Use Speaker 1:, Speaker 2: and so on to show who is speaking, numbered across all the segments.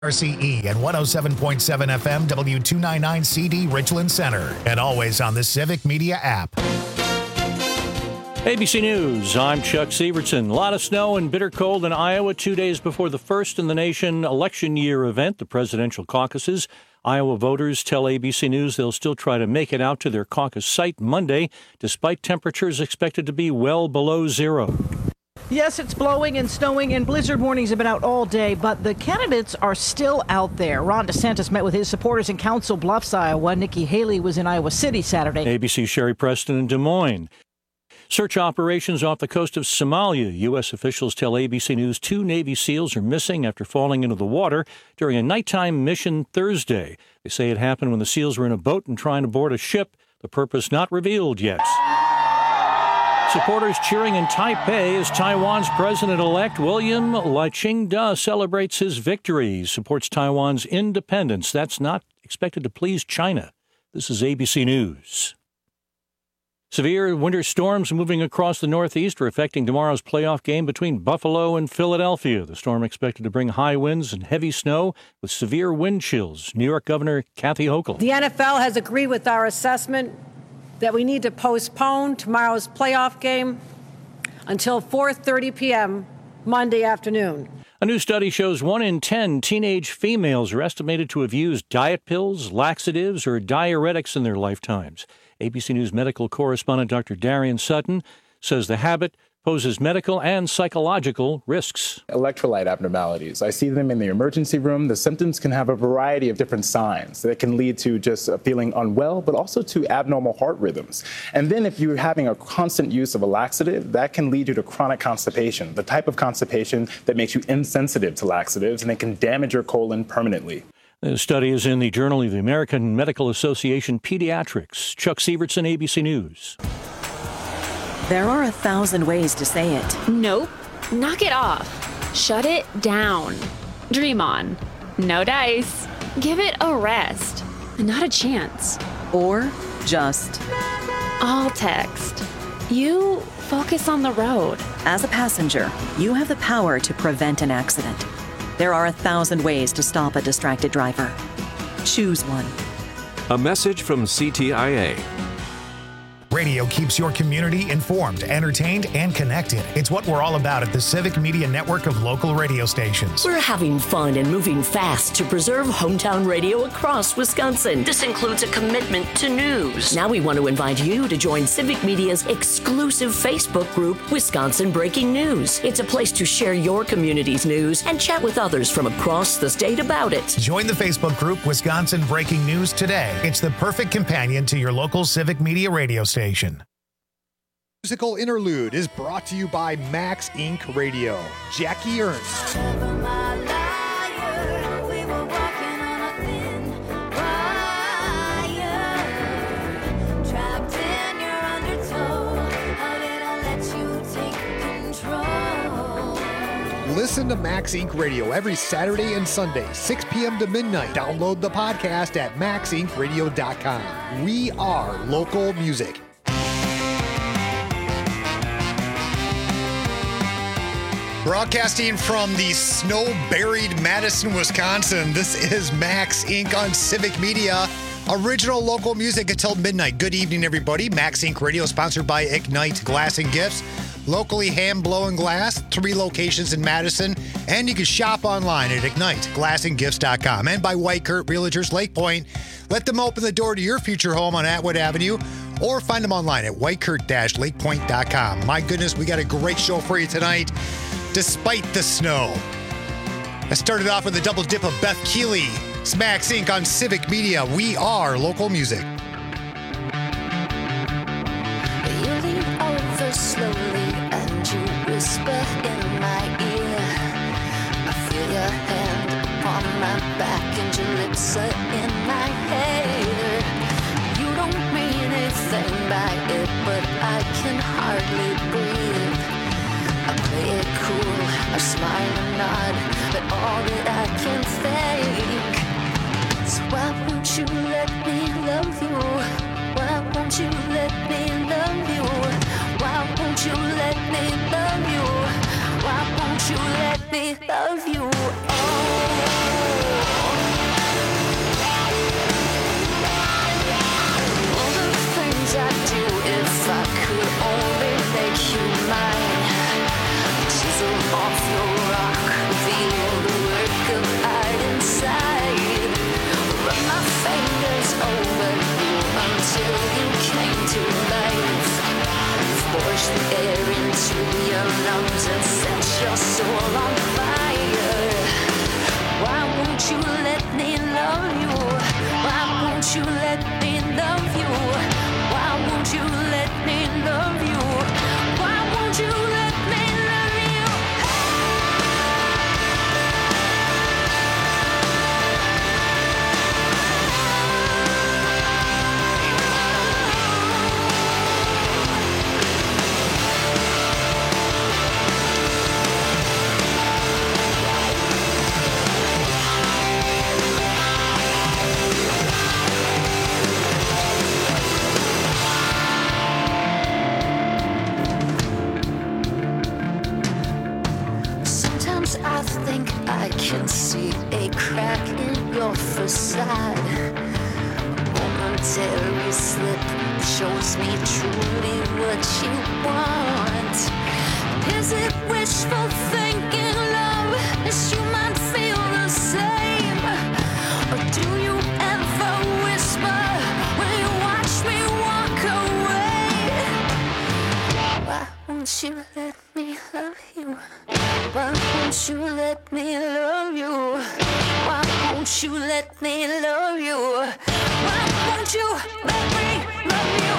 Speaker 1: RCE and 107.7 FM W299CD Richland Center, and always on the Civic Media app.
Speaker 2: ABC News, I'm Chuck Severson. A lot of snow and bitter cold in Iowa 2 days before the first in the nation election year event, the presidential caucuses. Iowa voters tell ABC News they'll still try to make it out to their caucus site Monday, despite temperatures expected to be well below zero.
Speaker 3: Yes, it's blowing and snowing, and blizzard warnings have been out all day, but the candidates are still out there. Ron DeSantis met with his supporters in Council Bluffs, Iowa. Nikki Haley was in Iowa City Saturday.
Speaker 2: ABC's Sherry Preston in Des Moines. Search operations off the coast of Somalia. U.S. officials tell ABC News 2 Navy SEALs are missing after falling into the water during a nighttime mission Thursday. They say it happened when the SEALs were in a boat and trying to board a ship, the purpose not revealed yet. Supporters cheering in Taipei as Taiwan's president-elect William Lai-Ching-te celebrates his victory. He supports Taiwan's independence. That's not expected to please China. This is ABC News. Severe winter storms moving across the Northeast are affecting tomorrow's playoff game between Buffalo and Philadelphia. The storm expected to bring high winds and heavy snow with severe wind chills. New York Governor Kathy Hochul.
Speaker 4: The NFL has agreed with our assessment that we need to postpone tomorrow's playoff game until 4:30 p.m. Monday afternoon.
Speaker 2: A new study shows 1 in 10 teenage females are estimated to have used diet pills, laxatives, or diuretics in their lifetimes. ABC News medical correspondent Dr. Darian Sutton says the habit poses medical and psychological risks.
Speaker 5: Electrolyte abnormalities. I see them in the emergency room. The symptoms can have a variety of different signs that can lead to just feeling unwell, but also to abnormal heart rhythms. And then if you're having a constant use of a laxative, that can lead you to chronic constipation, the type of constipation that makes you insensitive to laxatives, and it can damage your colon permanently.
Speaker 2: The study is in the Journal of the American Medical Association Pediatrics. Chuck Severson, ABC News.
Speaker 6: There are 1,000 ways to say it.
Speaker 7: Nope. Knock it off. Shut it down. Dream on. No dice. Give it a rest. Not a chance.
Speaker 6: Or just...
Speaker 7: I'll text. You focus on the road.
Speaker 6: As a passenger, you have the power to prevent an accident. There are 1,000 ways to stop a distracted driver. Choose one.
Speaker 8: A message from CTIA.
Speaker 1: Radio keeps your community informed, entertained, and connected. It's what we're all about at the Civic Media Network of local radio stations.
Speaker 9: We're having fun and moving fast to preserve hometown radio across Wisconsin. This includes a commitment to news. Now we want to invite you to join Civic Media's exclusive Facebook group, Wisconsin Breaking News. It's a place to share your community's news and chat with others from across the state about it.
Speaker 1: Join the Facebook group, Wisconsin Breaking News today. It's the perfect companion to your local Civic Media radio station.
Speaker 10: Musical interlude is brought to you by Max Inc. Radio. Jackie Ernst. Listen to Max Inc. Radio every Saturday and Sunday, 6 p.m. to midnight. Download the podcast at maxincradio.com. We are local music. Broadcasting from the snow-buried Madison, Wisconsin, this is Max Inc. on Civic Media. Original local music until midnight. Good evening, everybody. Max Inc. Radio sponsored by Ignite Glass and Gifts. Locally hand-blown glass, 3 locations in Madison. And you can shop online at IgniteGlassandGifts.com. And by White Kurt Realtors Lake Point. Let them open the door to your future home on Atwood Avenue. Or find them online at whitekurt-lakepoint.com. My goodness, we got a great show for you tonight. Despite the snow. I started off with a double dip of Beth Keeley. It's Max Inc. on Civic Media. We are local music.
Speaker 11: You lean over slowly and you whisper in my ear. I feel your hand upon my back and your lips are in my hair. You don't mean anything by it, but I can hardly breathe. I play it cool, I smile and nod, but all that I can think. So why won't you let me love you? Why won't you let me love you? Why won't you let me love you? Why won't you let me love you? Oh. your lungs and set your soul on fire. Why won't you let me love you? Why won't you let me love you? Why won't you let me love you? Why won't you let me love you? Sometimes I think I can see a crack in your facade. Momentary slip shows me truly what you want. Is it wishful thinking, love? Is you might feel the same? Or do you ever whisper when you watch me walk away? Why won't you let me love you? Why won't you let me love you? Why won't you let me love you? Why won't you let me love you?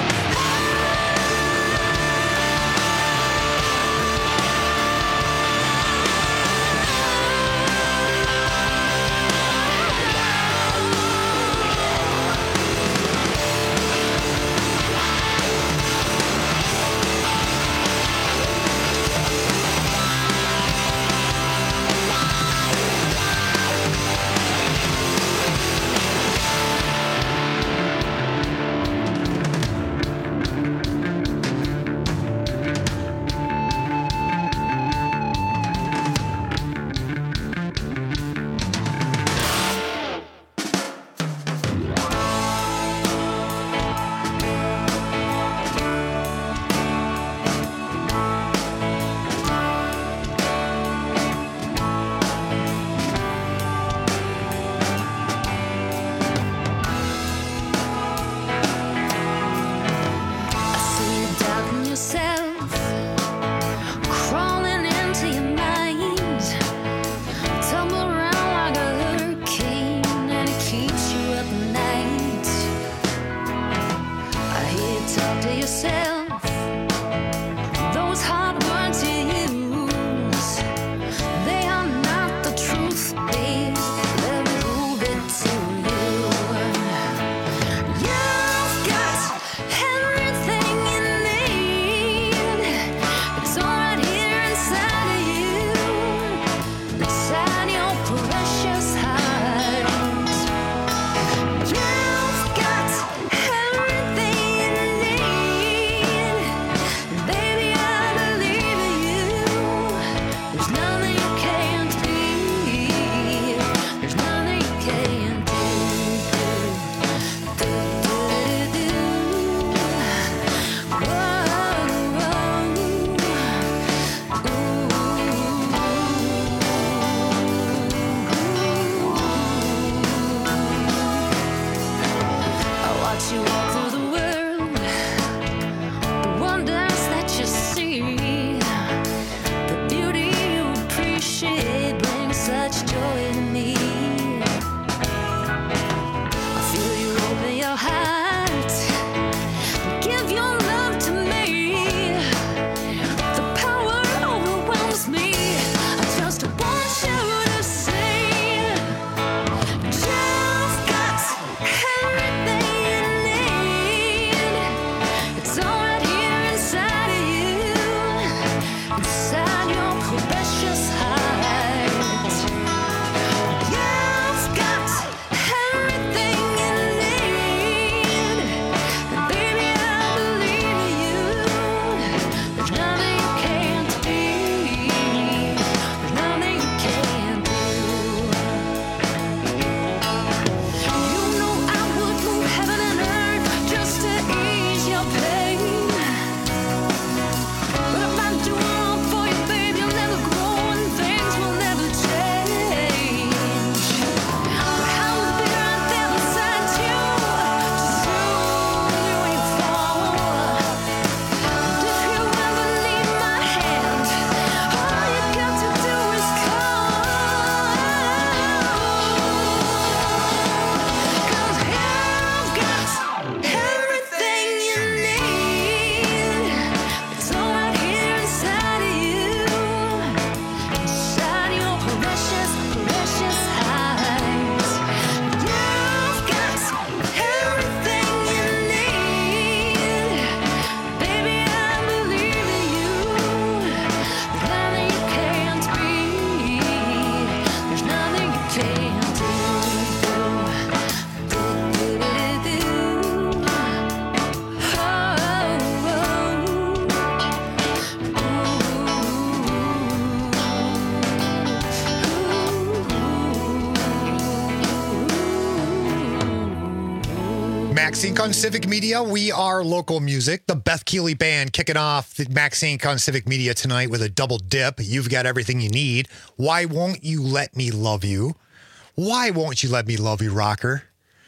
Speaker 10: Max Inc. on Civic Media. We are local music. The Beth Keeley Band kicking off the Max Inc. on Civic Media tonight with a double dip. You've got everything you need. Why won't you let me love you? Why won't you let me love you, rocker?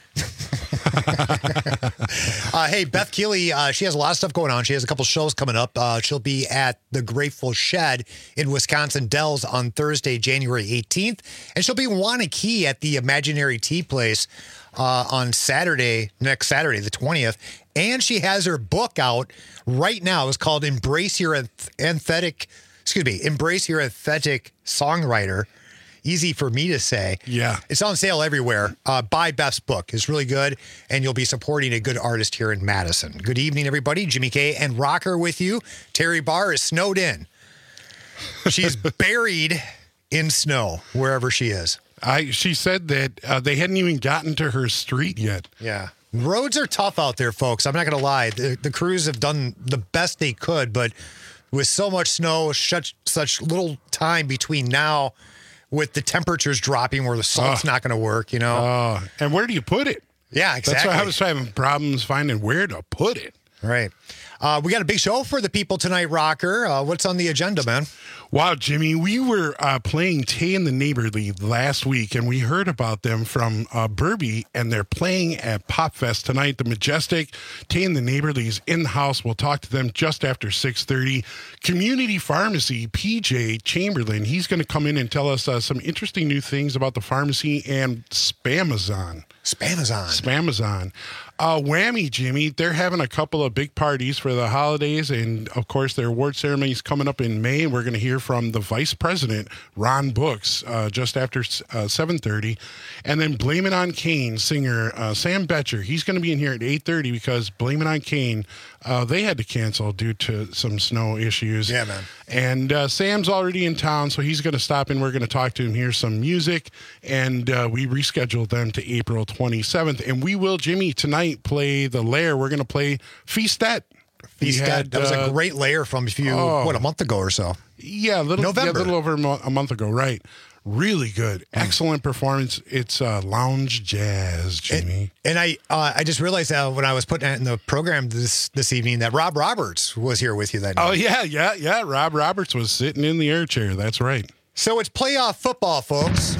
Speaker 10: Hey, Beth Keeley, she has a lot of stuff going on. She has a couple shows coming up. She'll be at the Grateful Shed in Wisconsin Dells on Thursday, January 18th. And she'll be in Wanakee at the Imaginary Tea Place on next Saturday, the 20th. And she has her book out right now. It's called Embrace Your Authentic Songwriter. Easy for me to say.
Speaker 12: Yeah.
Speaker 10: It's on sale everywhere. Buy Beth's book. It's really good, and you'll be supporting a good artist here in Madison. Good evening, everybody. Jimmy K and Rocker with you. Terry Barr is snowed in. She's buried in snow wherever she is.
Speaker 12: She said that they hadn't even gotten to her street yet.
Speaker 10: Yeah. Roads are tough out there, folks. I'm not going to lie. The crews have done the best they could, but with so much snow, such little time between now with the temperatures dropping where the salt's not going to work, you know.
Speaker 12: And where do you put it?
Speaker 10: Yeah, exactly.
Speaker 12: That's why I was having problems finding where to put it.
Speaker 10: Right. We got a big show for the people tonight, Rocker. What's on the agenda, man?
Speaker 12: Wow, Jimmy, we were playing Tay and the Neighborly last week, and we heard about them from Burby, and they're playing at Pop Fest tonight. The Majestic, Tay and the Neighborly is in the house. We'll talk to them just after 6:30. Community Pharmacy, PJ Chamberlain, he's going to come in and tell us some interesting new things about the pharmacy and Spamazon. Whammy, Jimmy, they're having a couple of big parties for the holidays, and of course their award ceremony is coming up in May, and we're going to hear from the vice president, Ron Books, just after 7:30. And then Blame It on Kane singer Sam Betcher, he's going to be in here at 8:30 because Blame It on Kane, they had to cancel due to some snow issues.
Speaker 10: Yeah, man.
Speaker 12: And Sam's already in town, so he's going to stop in. We're going to talk to him, hear some music, and we rescheduled them to April 27th. And we will, Jimmy, tonight play the Lair. We're going to play Feastet.
Speaker 10: That was a great Lair from a month ago or so.
Speaker 12: Yeah, a little over a month ago, right. Really good. Excellent performance. It's lounge jazz, Jimmy.
Speaker 10: And I just realized when I was putting it in the program this evening that Rob Roberts was here with you that night.
Speaker 12: Oh, yeah. Rob Roberts was sitting in the air chair. That's right.
Speaker 10: So it's playoff football, folks.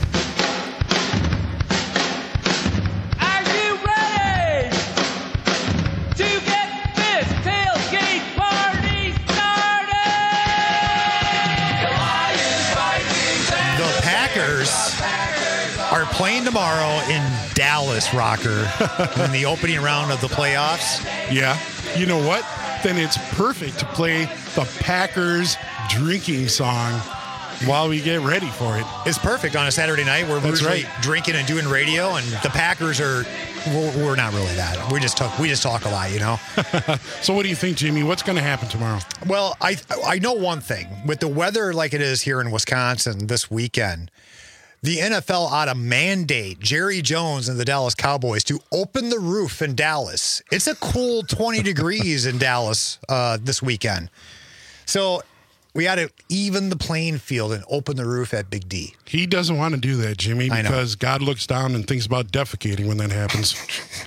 Speaker 10: Are playing tomorrow in Dallas, Rocker, in the opening round of the playoffs.
Speaker 12: Yeah. You know what? Then it's perfect to play the Packers drinking song while we get ready for it.
Speaker 10: It's perfect on a Saturday night. We're usually drinking and doing radio, and the Packers we're not really that. We just talk a lot, you know.
Speaker 12: So what do you think, Jimmy? What's going to happen tomorrow?
Speaker 10: Well, I know one thing. With the weather like it is here in Wisconsin this weekend, the NFL ought to mandate Jerry Jones and the Dallas Cowboys to open the roof in Dallas. It's a cool 20 degrees in Dallas this weekend. So we ought to even the playing field and open the roof at Big D.
Speaker 12: He doesn't want to do that, Jimmy, because God looks down and thinks about defecating when that happens.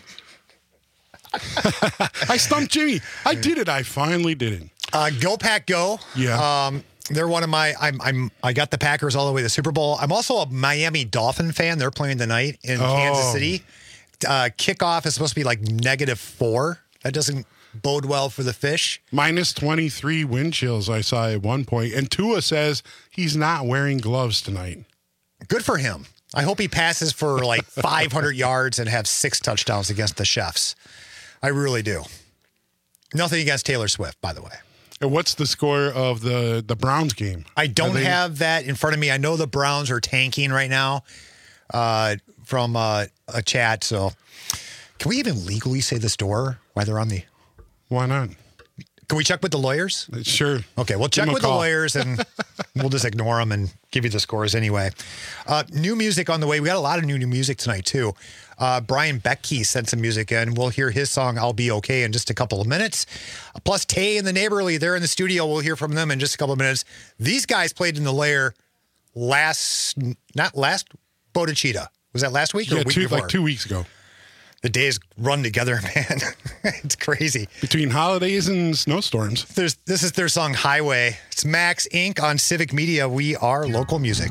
Speaker 12: I stumped Jimmy. I did it. I finally did it.
Speaker 10: Go Pack Go.
Speaker 12: Yeah.
Speaker 10: They're one of my. I got the Packers all the way to the Super Bowl. I'm also a Miami Dolphin fan. They're playing tonight in Kansas City. Kickoff is supposed to be like -4. That doesn't bode well for the fish.
Speaker 12: -23 wind chills I saw at one point. And Tua says he's not wearing gloves tonight.
Speaker 10: Good for him. I hope he passes for like 500 yards and have 6 touchdowns against the Chefs. I really do. Nothing against Taylor Swift, by the way.
Speaker 12: And what's the score of the Browns game?
Speaker 10: I don't have that in front of me. I know the Browns are tanking right now from a chat. So can we even legally say the store while they're on the...
Speaker 12: Why not?
Speaker 10: Can we check with the lawyers?
Speaker 12: Sure.
Speaker 10: Okay, we'll check with the lawyers and we'll just ignore them and give you the scores anyway. New music on the way. We got a lot of new music tonight, too. Brian Becky sent some music in. We'll hear his song, I'll Be Okay, in just a couple of minutes. Plus, Tay and the Neighborly, they're in the studio. We'll hear from them in just a couple of minutes. These guys played in the Lair not last Bodachita. Was that last week or week before?
Speaker 12: Like 2 weeks ago.
Speaker 10: The days run together, man. It's crazy.
Speaker 12: Between holidays and snowstorms.
Speaker 10: This is their song Highway. It's Max Inc. on Civic Media. We are local music.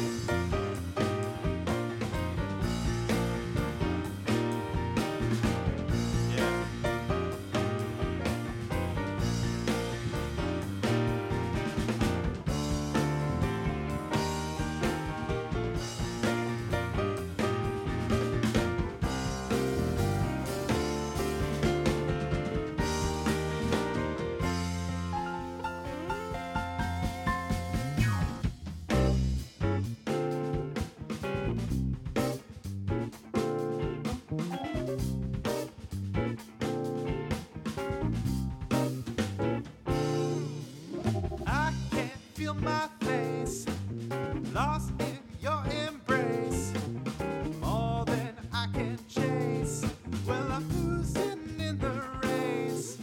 Speaker 13: My face, lost in your embrace, more than I can chase. Well, I'm losing in the race.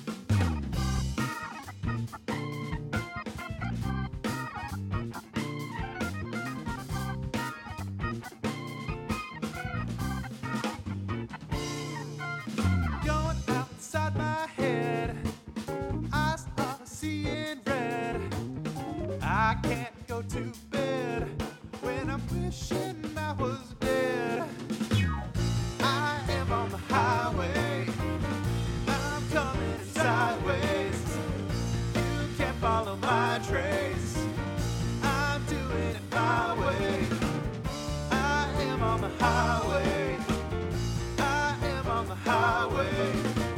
Speaker 13: Going outside my head, eyes are seeing red. I can't go to bed when I'm wishing I was dead. I am on the highway, I'm coming sideways. You can't follow my trace, I'm doing it my way. I am on the highway, I am on the highway.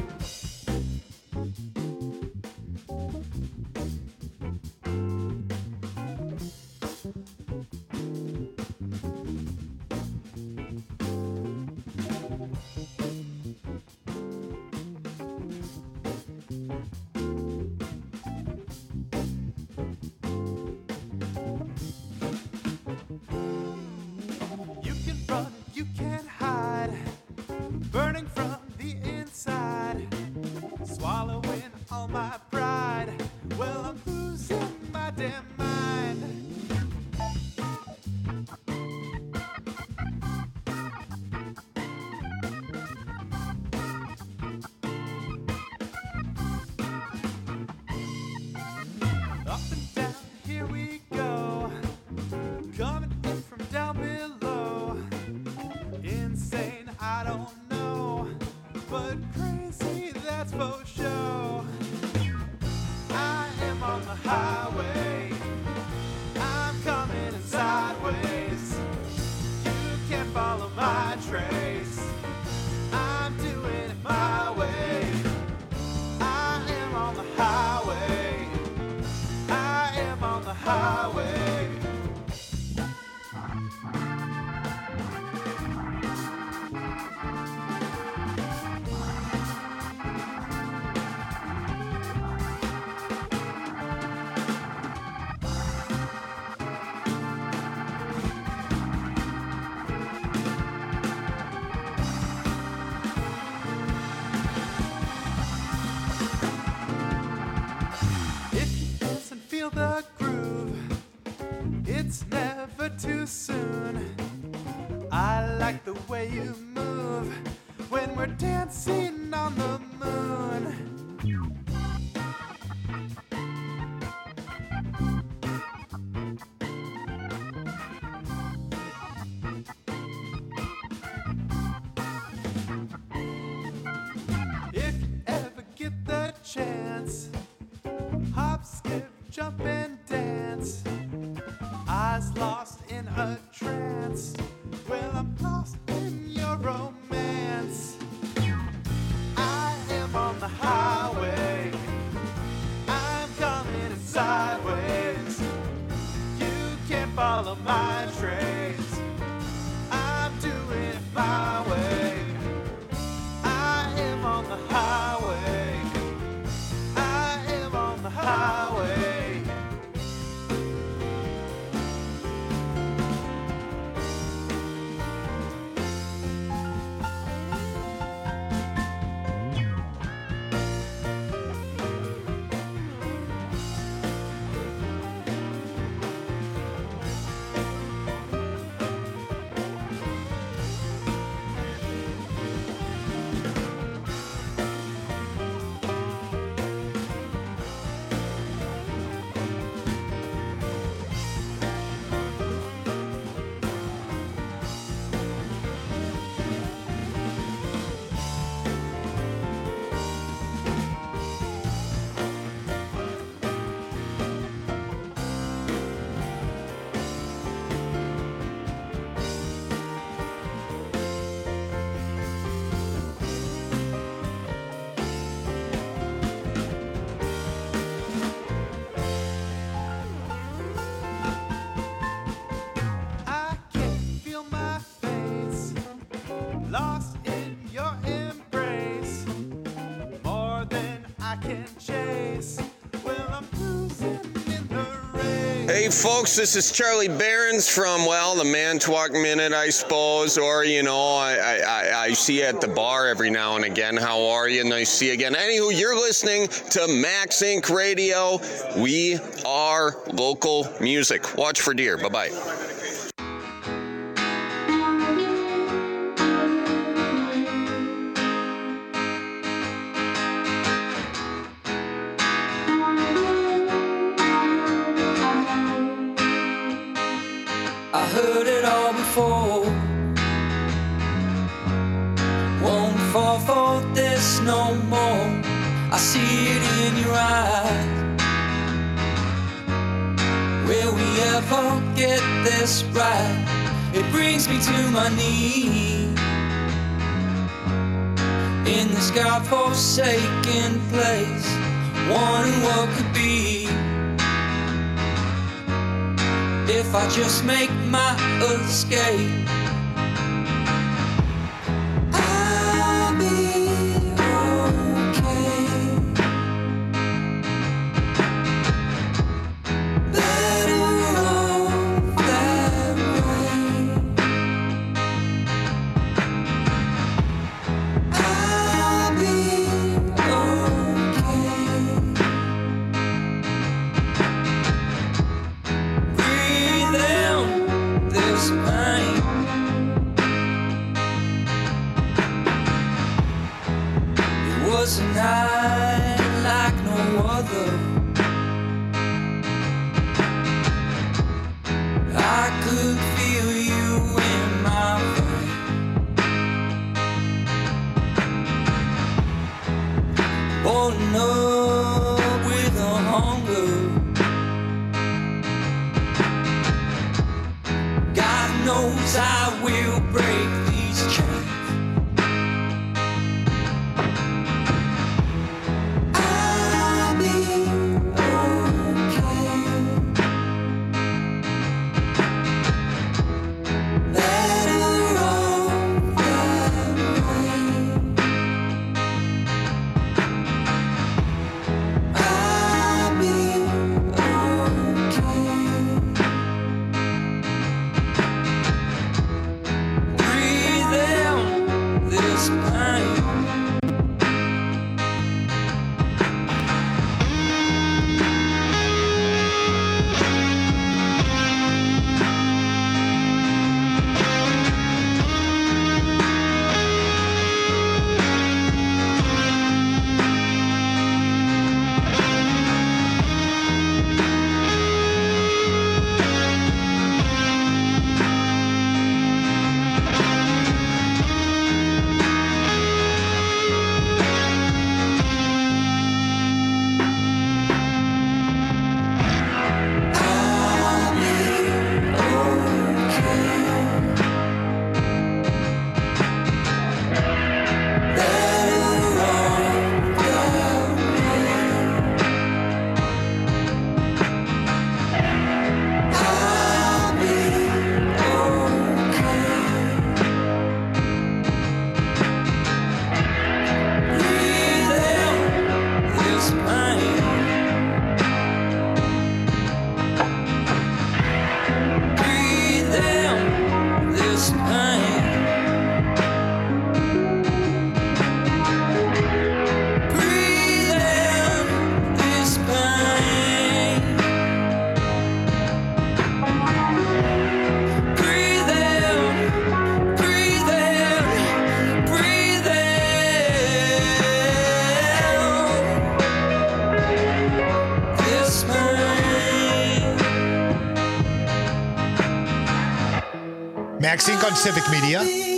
Speaker 13: You can run, you can hide, burning from the inside, swallowing all my pride. Well, I'm losing my damn mind. Up and down, here we go, coming in from down below. Insane, I don't know, but crazy, that's for sure. I am on the highway, I'm coming in sideways. You can't follow my trace, I'm doing it my way. I am on the highway, I am on the highway. If you dance and feel the groove, it's never too soon. I like the way you move when we're dancing on the moon. If you ever get the chance, hop, skip, jump and dance. Eyes lost in a trance. Well, I'm lost in your romance. I am on the highway, lost in your embrace. More than I can chase. Well, I'm cruising in the race.
Speaker 14: Hey folks, this is Charlie Behrens from, well, the Manitowoc Minute, I suppose, or, you know, I see you at the bar every now and again. How are you? Nice to see you again. Anywho, you're listening to Max Inc. Radio. We are local music. Watch for deer. Bye-bye.
Speaker 15: I heard it all before. Won't fall for this no more. I see it in your eyes. Will we ever get this right? It brings me to my knees in this God-forsaken place, wondering what could be if I just make my escape. I'll be okay. Better off that way. I'll be this pain. It was a night like no other. I could feel you in my veins. Boiling up with a hunger. Knows I will break these chains. I'll be okay. Better off that way. I'll be okay. This pain.
Speaker 10: Max Inc. on Civic Media.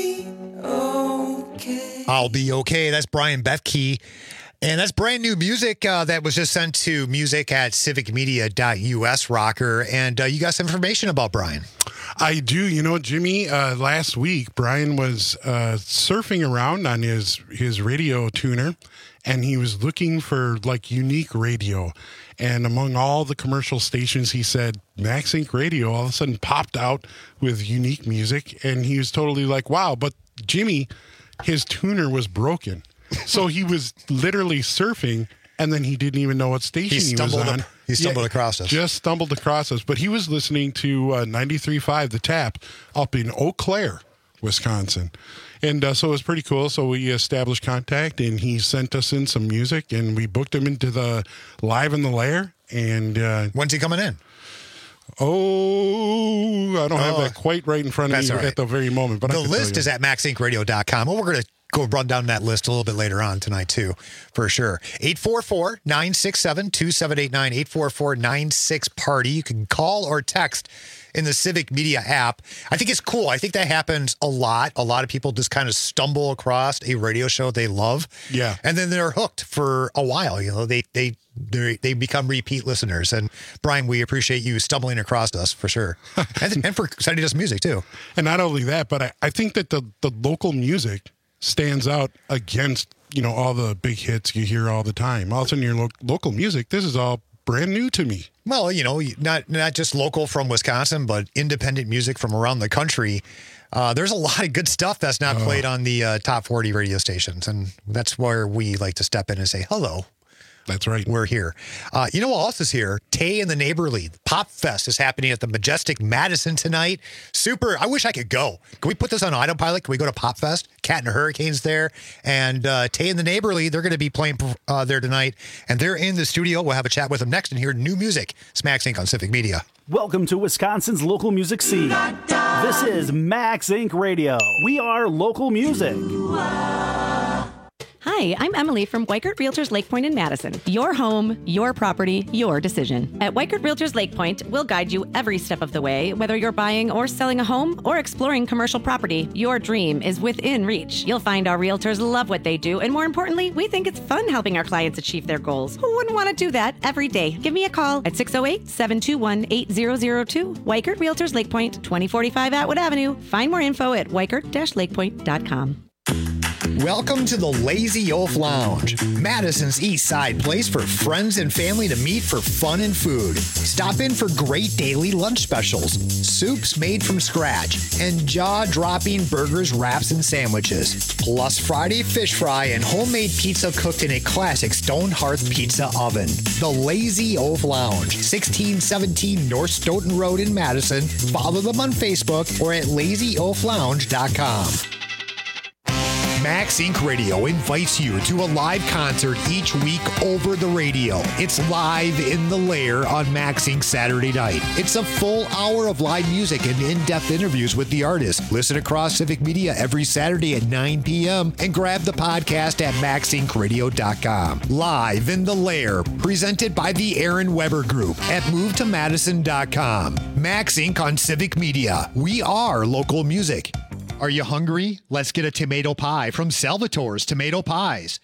Speaker 10: I'll be okay. That's Brian Bethke. And that's brand new music that was just sent to music@civicmedia.us, Rocker. And you got some information about Brian.
Speaker 12: I do. You know, Jimmy, last week, Brian was surfing around on his radio tuner, and he was looking for, like, unique radio. And among all the commercial stations, he said, Max Inc. Radio all of a sudden popped out with unique music. And he was totally like, wow. But Jimmy, his tuner was broken. So he was literally surfing, and then he didn't even know what station he was on.
Speaker 10: He stumbled across us.
Speaker 12: Just stumbled across us. But he was listening to 93.5 The Tap up in Eau Claire, Wisconsin. And so it was pretty cool. So we established contact, and he sent us in some music, and we booked him into the Live in the Lair. And
Speaker 10: when's he coming in?
Speaker 12: Oh, I don't have that quite right in front of me at the very moment. But
Speaker 10: the list is at maxincradio.com. Well, we're going to go run down that list a little bit later on tonight, too, for sure. 844-967-2789, 844-96-PARTY. You can call or text in the Civic Media app. I think it's cool. I think that happens a lot. A lot of people just kind of stumble across a radio show they love.
Speaker 12: Yeah.
Speaker 10: And then they're hooked for a while. You know, they become repeat listeners. And Brian, we appreciate you stumbling across us for sure. and for sending us music too.
Speaker 12: And not only that, but I think that the local music stands out against, all the big hits you hear all the time. All of a sudden your local music, this is all brand new to me.
Speaker 10: Well, not just local from Wisconsin, but independent music from around the country. There's a lot of good stuff that's not played on the top 40 radio stations. And that's where we like to step in and say, hello.
Speaker 12: That's right.
Speaker 10: We're here. You know what else is here? Tay and the Neighborly. Pop Fest is happening at the Majestic Madison tonight. Super. I wish I could go. Can we put this on autopilot? Can we go to Pop Fest? Cat and Hurricane's there. And Tay and the Neighborly, they're going to be playing there tonight. And they're in the studio. We'll have a chat with them next and hear new music. It's Max Inc. on Civic Media.
Speaker 16: Welcome to Wisconsin's local music scene. This is Max Inc. Radio. We are local music.
Speaker 17: Hi, I'm Emily from Weikert Realtors Lake Point in Madison. Your home, your property, your decision. At Weikert Realtors Lake Point, we'll guide you every step of the way. Whether you're buying or selling a home or exploring commercial property, your dream is within reach. You'll find our realtors love what they do, and more importantly, we think it's fun helping our clients achieve their goals. Who wouldn't want to do that every day? Give me a call at 608-721-8002. Weikert Realtors Lake Point, 2045 Atwood Avenue. Find more info at weikert-lakepoint.com.
Speaker 10: Welcome to the Lazy Oaf Lounge, Madison's East Side place for friends and family to meet for fun and food. Stop in for great daily lunch specials, soups made from scratch, and jaw-dropping burgers, wraps, and sandwiches. Plus Friday fish fry and homemade pizza cooked in a classic stone hearth pizza oven. The Lazy Oaf Lounge, 1617 North Stoughton Road in Madison. Follow them on Facebook or at lazyoaflounge.com. Max Inc. Radio invites you to a live concert each week over the radio. It's Live in the Lair on Max Inc. Saturday night. It's a full hour of live music and in-depth interviews with the artist. Listen across Civic Media every Saturday at 9 p.m. and grab the podcast at maxincradio.com. Live in the Lair, presented by the Aaron Weber Group at movetomadison.com. Max Inc. on Civic Media. We are local music. Are you hungry? Let's get a tomato pie from Salvatore's Tomato Pies.